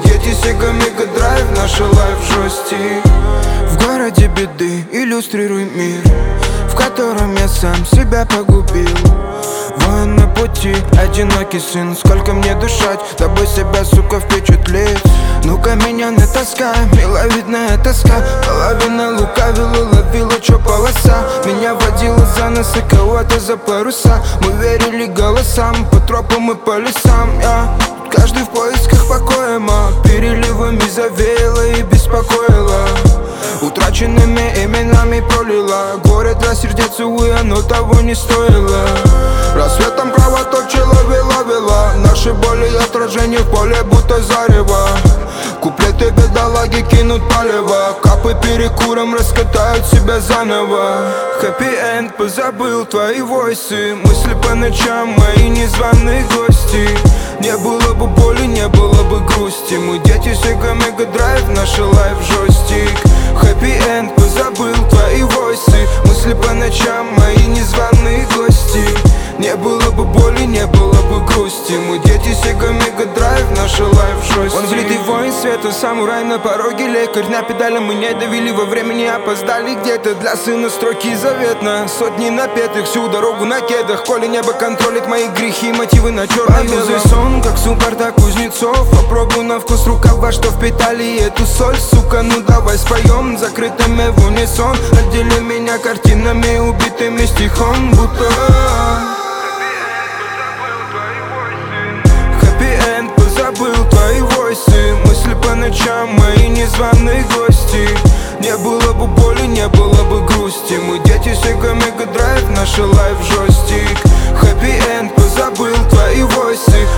дети Sega Mega Drive, наша лайф жестик. В городе беды иллюстрируй мир, в котором я сам себя погубил. Воин на пути, одинокий сын. Сколько мне дышать, дабы себя, сука, впечатлить? Ну-ка меня не таскай, миловидная тоска. Половина лукавила, ловила, чё полоса. Меня водила за нос и кого-то за паруса. Мы верили голосам, по тропам и по лесам. Каждый в поисках покоя, переливами завеяло и беспокоило. Утраченными именами пролила горе для сердец, увы, оно того не стоило. Рассветом кровоточила, вела наши боли и отражения в поле, будто зарево. Куплеты бедолаги кинут палево, капы перекуром раскатают себя заново. Хэппи-энд, позабыл твои войсы, мысли по ночам, мои незваные гости. Не было бы боли, не было бы грусти. Мы дети Sega Mega Drive, наша лайф жестик. Хэппи-энд, позабыл твои войсы, мысли по ночам, мои незваные гости. Не было бы боли, не было бы грусти. Мы дети Sega Mega Drive, наша лайф жестик. Он влитый воин света, самурай на пороге, лекарь на педали. Мы не давили во времени, опоздали где-то. Для сына строки заветно, сотни напетых, всю дорогу на кедах. Коли небо контролит мои грехи, мотивы на черно-белом. Сон, как Спарта Кузнецов. Попробуй на вкус рукава, что впитали эту соль. Сука, ну давай споем закрытыми в унисон. Отдели меня картинами, убитыми стихом, будто хэппи-энд, позабыл твои войсы, мысли по ночам, мои незваные гости. Не было бы боли, не было бы грусти. Мы дети Sega Mega Drive, наша лайф жестик. Хэппи-энд, позабыл твои войсы,